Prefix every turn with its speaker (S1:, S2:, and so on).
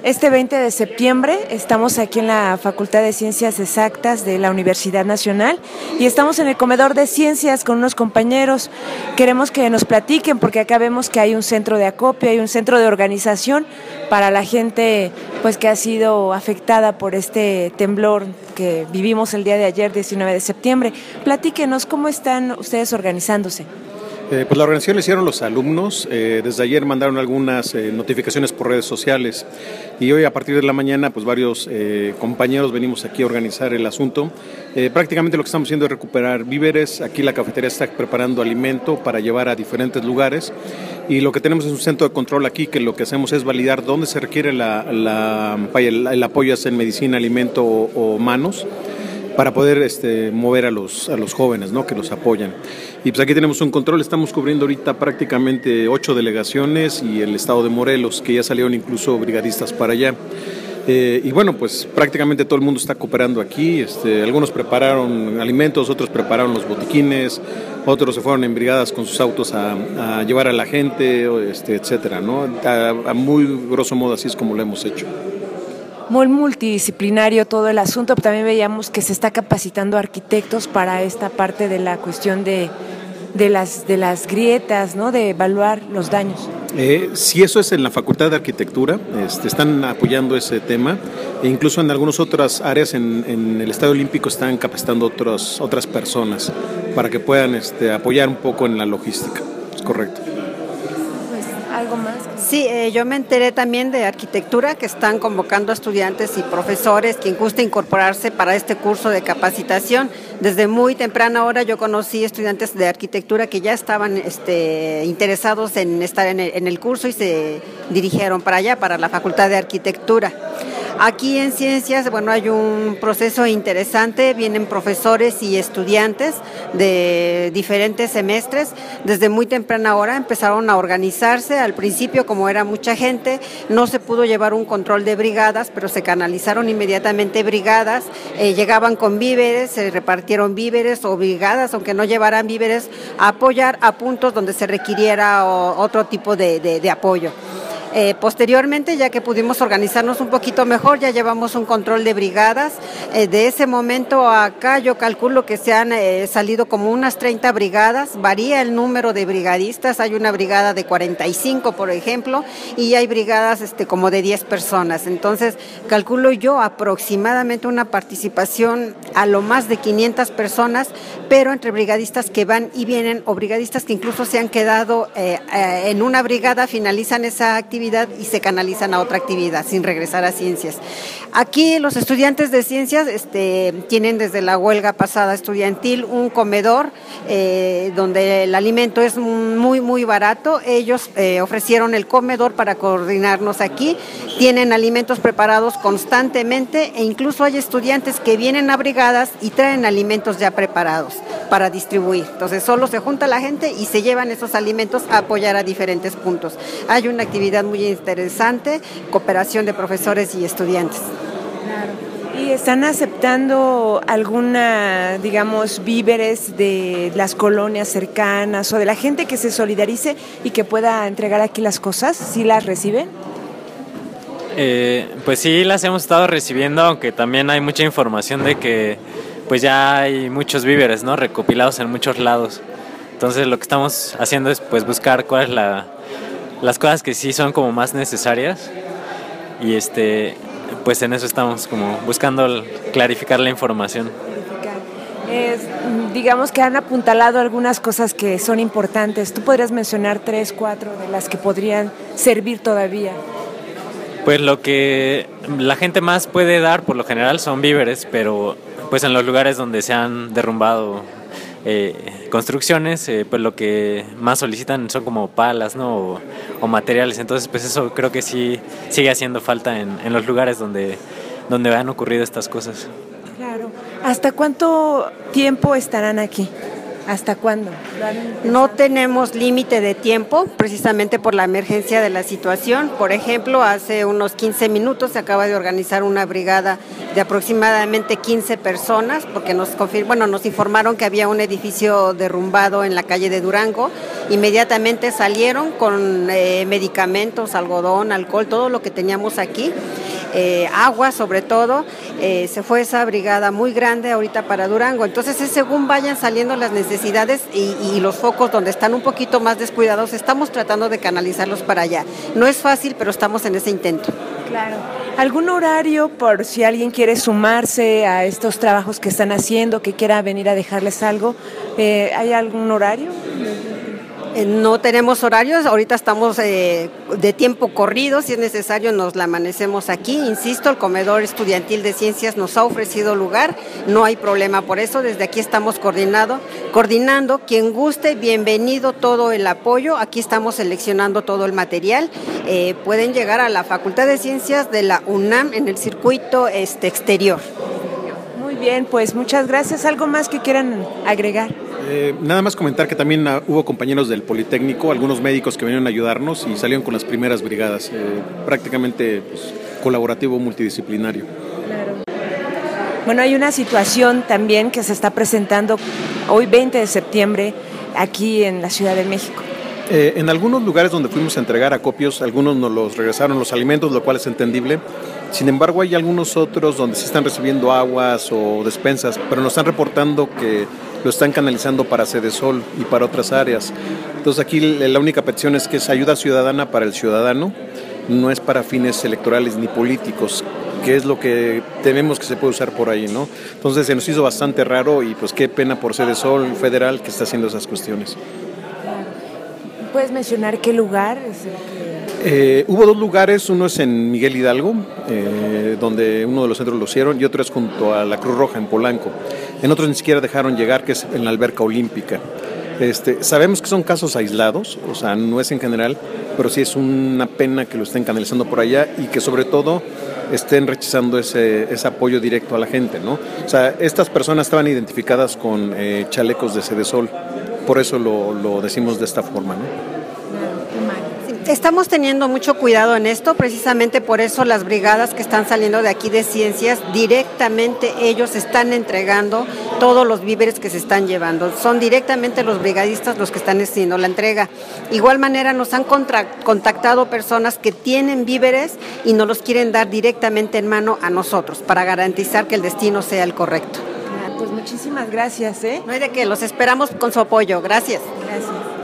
S1: Este 20 de septiembre estamos aquí en la Facultad de Ciencias Exactas de la Universidad Nacional y estamos en el comedor de ciencias con unos compañeros. Queremos que nos platiquen porque acá vemos que hay un centro de acopio, hay un centro de organización para la gente pues que ha sido afectada por este temblor que vivimos el día de ayer, 19 de septiembre. Platíquenos, ¿cómo están ustedes organizándose?
S2: Pues la organización la hicieron los alumnos. Desde ayer mandaron algunas notificaciones por redes sociales y hoy a partir de la mañana pues varios compañeros venimos aquí a organizar el asunto. Prácticamente lo que estamos haciendo es recuperar víveres. Aquí la cafetería está preparando alimento para llevar a diferentes lugares y lo que tenemos es un centro de control aquí que lo que hacemos es validar dónde se requiere el apoyo en medicina, alimento o manos, para poder mover a los jóvenes, ¿no?, que los apoyan. Y pues aquí tenemos un control, estamos cubriendo ahorita prácticamente 8 delegaciones y el estado de Morelos, que ya salieron incluso brigadistas para allá. Y bueno, pues prácticamente todo el mundo está cooperando aquí. Algunos prepararon alimentos, otros prepararon los botiquines, otros se fueron en brigadas con sus autos a llevar a la gente, etcétera, ¿no? A muy grosso modo así es como lo hemos hecho.
S1: Muy multidisciplinario todo el asunto, pero también veíamos que se está capacitando arquitectos para esta parte de la cuestión de las grietas, ¿no?, de evaluar los daños.
S2: Sí, eso es en la Facultad de Arquitectura, están apoyando ese tema e incluso en algunas otras áreas en el Estadio Olímpico están capacitando otras personas para que puedan apoyar un poco en la logística. Es correcto.
S1: Pues, ¿algo más?
S3: Sí, yo me enteré también de arquitectura que están convocando a estudiantes y profesores quien guste incorporarse para este curso de capacitación. Desde muy temprana hora yo conocí estudiantes de arquitectura que ya estaban interesados en estar en el curso y se dirigieron para allá, para la Facultad de Arquitectura. Aquí en Ciencias, bueno, hay un proceso interesante, vienen profesores y estudiantes de diferentes semestres. Desde muy temprana hora empezaron a organizarse. Al principio, como era mucha gente, no se pudo llevar un control de brigadas, pero se canalizaron inmediatamente brigadas, llegaban con víveres, se repartieron víveres o brigadas, aunque no llevaran víveres, a apoyar a puntos donde se requiriera otro tipo de apoyo. Posteriormente, ya que pudimos organizarnos un poquito mejor, ya llevamos un control de brigadas. De ese momento a acá yo calculo que se han salido como unas 30 brigadas, varía el número de brigadistas, hay una brigada de 45 por ejemplo, y hay brigadas como de 10 personas, entonces calculo yo aproximadamente una participación a lo más de 500 personas, pero entre brigadistas que van y vienen o brigadistas que incluso se han quedado en una brigada, finalizan esa actividad y se canalizan a otra actividad sin regresar a Ciencias. Aquí los estudiantes de Ciencias tienen desde la huelga pasada estudiantil un comedor donde el alimento es muy muy barato. Ellos ofrecieron el comedor para coordinarnos aquí, tienen alimentos preparados constantemente e incluso hay estudiantes que vienen a brigadas y traen alimentos ya preparados para distribuir. Entonces solo se junta la gente y se llevan esos alimentos a apoyar a diferentes puntos. Hay una actividad muy interesante, cooperación de profesores y estudiantes.
S1: Claro. ¿Y están aceptando alguna, digamos, víveres de las colonias cercanas o de la gente que se solidarice y que pueda entregar aquí las cosas? ¿Sí las reciben?
S4: Pues sí, las hemos estado recibiendo, aunque también hay mucha información de que pues ya hay muchos víveres, ¿no?, recopilados en muchos lados. Entonces lo que estamos haciendo es pues buscar cuál es las cosas que sí son como más necesarias y pues en eso estamos como buscando clarificar la información.
S1: Digamos que han apuntalado algunas cosas que son importantes. ¿Tú podrías mencionar 3, 4 de las que podrían servir todavía?
S4: Pues lo que la gente más puede dar por lo general son víveres, pero pues en los lugares donde se han derrumbado construcciones, pues lo que más solicitan son como palas, ¿no?, o materiales. Entonces pues eso creo que sí sigue haciendo falta en los lugares donde han ocurrido estas cosas.
S1: Claro. ¿Hasta cuánto tiempo estarán aquí? ¿Hasta cuándo?
S3: No tenemos límite de tiempo, precisamente por la emergencia de la situación. Por ejemplo, hace unos 15 minutos se acaba de organizar una brigada de aproximadamente 15 personas, porque nos informaron que había un edificio derrumbado en la calle de Durango. Inmediatamente salieron con medicamentos, algodón, alcohol, todo lo que teníamos aquí. Agua sobre todo, se fue esa brigada muy grande ahorita para Durango, entonces es según vayan saliendo las necesidades y los focos donde están un poquito más descuidados, estamos tratando de canalizarlos para allá. No es fácil, pero estamos en ese intento.
S1: Claro. ¿Algún horario por si alguien quiere sumarse a estos trabajos que están haciendo, que quiera venir a dejarles algo? ¿Hay algún horario?
S3: No tenemos horarios, ahorita estamos de tiempo corrido, si es necesario nos la amanecemos aquí. Insisto, el comedor estudiantil de ciencias nos ha ofrecido lugar, no hay problema por eso, desde aquí estamos coordinando. Quien guste, bienvenido todo el apoyo, aquí estamos seleccionando todo el material. Pueden llegar a la Facultad de Ciencias de la UNAM en el circuito exterior.
S1: Muy bien, pues muchas gracias. ¿Algo más que quieran agregar?
S2: Nada más comentar que también hubo compañeros del Politécnico, algunos médicos que vinieron a ayudarnos y salieron con las primeras brigadas, prácticamente pues, colaborativo multidisciplinario.
S1: Claro. Bueno, hay una situación también que se está presentando hoy 20 de septiembre aquí en la Ciudad de México.
S2: En algunos lugares donde fuimos a entregar acopios, algunos nos los regresaron los alimentos, lo cual es entendible. Sin embargo, hay algunos otros donde se están recibiendo aguas o despensas, pero nos están reportando que lo están canalizando para Sedesol y para otras áreas. Entonces aquí la única petición es que es ayuda ciudadana para el ciudadano, no es para fines electorales ni políticos, que es lo que tememos que se puede usar por ahí, ¿no? Entonces se nos hizo bastante raro y pues qué pena por Sedesol federal que está haciendo esas cuestiones.
S1: ¿Puedes mencionar qué lugar es el que...?
S2: Hubo dos lugares, uno es en Miguel Hidalgo, donde uno de los centros lo hicieron, y otro es junto a la Cruz Roja en Polanco. En otros ni siquiera dejaron llegar, que es en la alberca olímpica. Sabemos que son casos aislados, o sea, no es en general, pero sí es una pena que lo estén canalizando por allá y que sobre todo estén rechazando ese apoyo directo a la gente, ¿no? O sea, estas personas estaban identificadas con chalecos de Sedesol, por eso lo decimos de esta forma, ¿no?
S3: Estamos teniendo mucho cuidado en esto, precisamente por eso las brigadas que están saliendo de aquí de ciencias, directamente ellos están entregando todos los víveres que se están llevando. Son directamente los brigadistas los que están haciendo la entrega. Igual manera nos han contactado personas que tienen víveres y nos los quieren dar directamente en mano a nosotros para garantizar que el destino sea el correcto.
S1: Pues muchísimas gracias.
S3: No hay de qué, los esperamos con su apoyo. Gracias.
S1: Gracias.